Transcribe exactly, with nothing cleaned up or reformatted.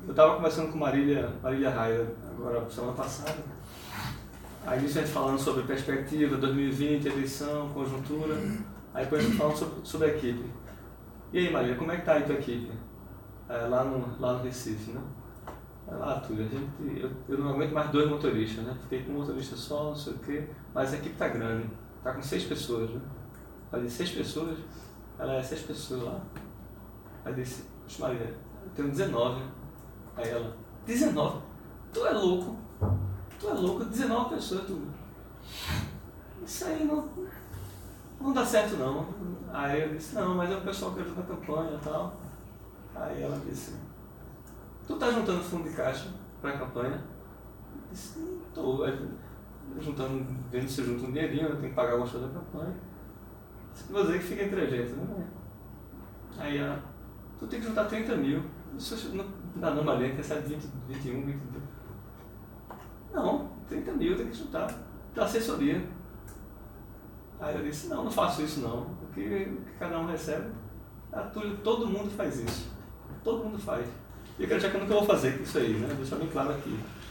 eu estava conversando com Marília, Marília Raia, agora semana passada. Aí nisso a gente falando sobre perspectiva, dois mil e vinte, eleição, conjuntura. Aí depois a gente falando sobre, sobre a equipe. E aí, Marília, como é que tá aí tua equipe? É, lá, no, lá no Recife, né? Ah, Túlio, a gente, eu, eu não aguento mais dois motoristas, né? Fiquei com um motorista só, não sei o quê, mas a equipe tá grande, tá com seis pessoas, né? Aí disse, seis pessoas? Ela é seis pessoas lá. Aí disse, poxa Maria, eu tenho dezenove. Aí ela, dezenove? Tu é louco? Tu é louco, dezenove pessoas, Túlio. Isso aí não, não dá certo não. Aí eu disse, não, mas é o pessoal que ajuda a campanha e tal. Aí ela disse, tu tá juntando fundo de caixa para a campanha? Eu disse, não tô. Aí, juntando, vendo se junta um dinheirinho, eu tenho que pagar algumas coisas da campanha. Vou dizer que fica entre a gente, né? Aí ela, tu tem que juntar trinta mil. Isso não dá não, Maria, tem essa vinte, vinte e um, vinte e dois. Não, trinta mil tem que juntar. Da assessoria. Aí eu disse, não, não faço isso não. O que, o que cada um recebe, todo mundo faz isso. Todo mundo faz. E eu quero dizer que eu nunca vou fazer isso aí, né? Deixa bem claro aqui.